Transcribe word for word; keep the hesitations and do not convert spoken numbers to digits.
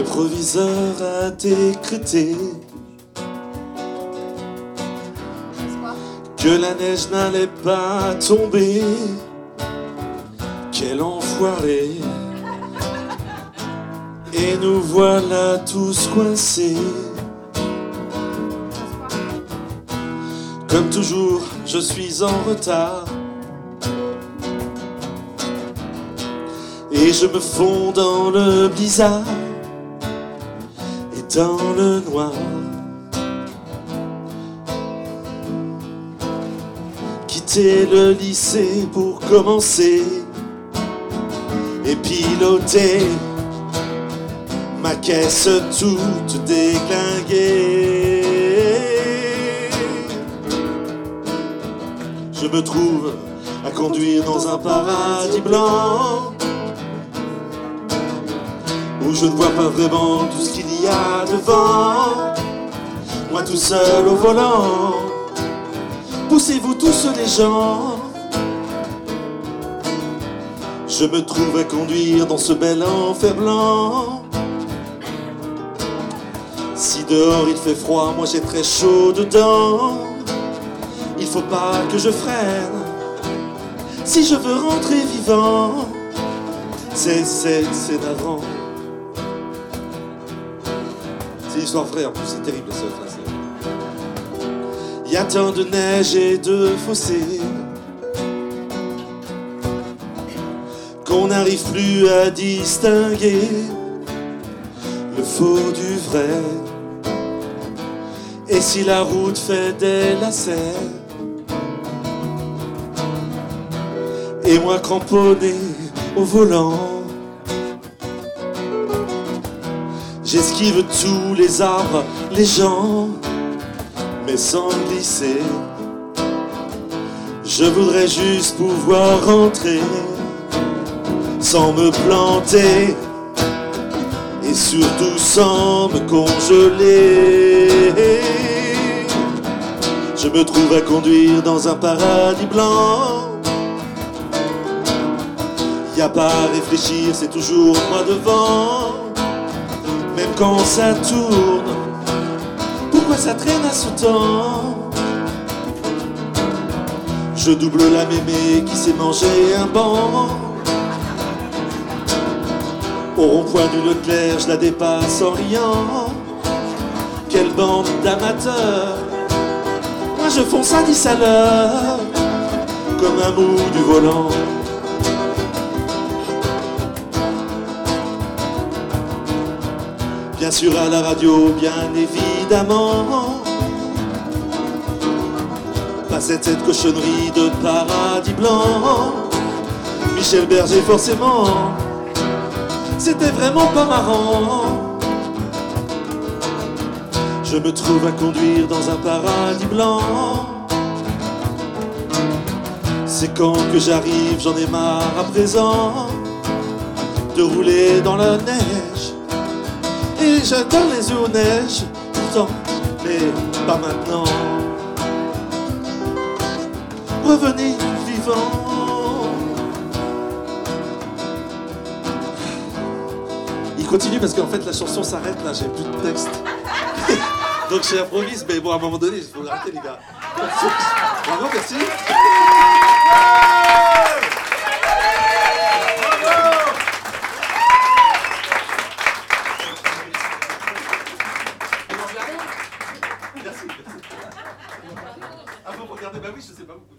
Le proviseur a décrété que la neige n'allait pas tomber. Quel enfoiré! Et nous voilà tous coincés. Comme toujours, je suis en retard. Et je me fonds dans le blizzard et dans le noir. Quitter le lycée pour commencer et piloter ma caisse toute déglinguée. Je me trouve à conduire dans un paradis blanc où je ne vois pas vraiment tout ce qu'il y a devant. Moi tout seul au volant, poussez-vous tous les gens. Je me trouve à conduire dans ce bel enfer blanc. Si dehors il fait froid, moi j'ai très chaud dedans. Il faut pas que je freine si je veux rentrer vivant. C'est, c'est, c'est navrant. C'est l'histoire vraie en plus, c'est terrible ça. Il y a tant de neige et de fossés qu'on n'arrive plus à distinguer le faux du vrai. Et si la route fait des lacets, et moi cramponné au volant, j'esquive tous les arbres, les gens, mais sans glisser. Je voudrais juste pouvoir rentrer sans me planter et surtout sans me congeler. Je me trouve à conduire dans un paradis blanc. Y a pas à réfléchir, c'est toujours moi devant. Même quand ça tourne, pourquoi ça traîne à ce temps? Je double la mémé qui s'est mangé un banc. Au rond-point du Leclerc, je la dépasse en riant. Quelle bande d'amateurs! Moi je fonce à dix à l'heure, comme un mou du volant. Bien sûr à la radio, bien évidemment. Passait cette cochonnerie de paradis blanc. Michel Berger forcément, c'était vraiment pas marrant. Je me trouve à conduire dans un paradis blanc. C'est quand que j'arrive, j'en ai marre à présent de rouler dans la neige. Et j'adore les yeux aux neiges, pourtant, mais pas maintenant. Revenez vivant. Il continue parce qu'en fait la chanson s'arrête là, j'ai plus de texte. Donc j'improvise, mais bon à un moment donné, il faut l'arrêter les gars. Bravo, merci. Merci. Ah, faut regarder, bah oui, je sais pas beaucoup.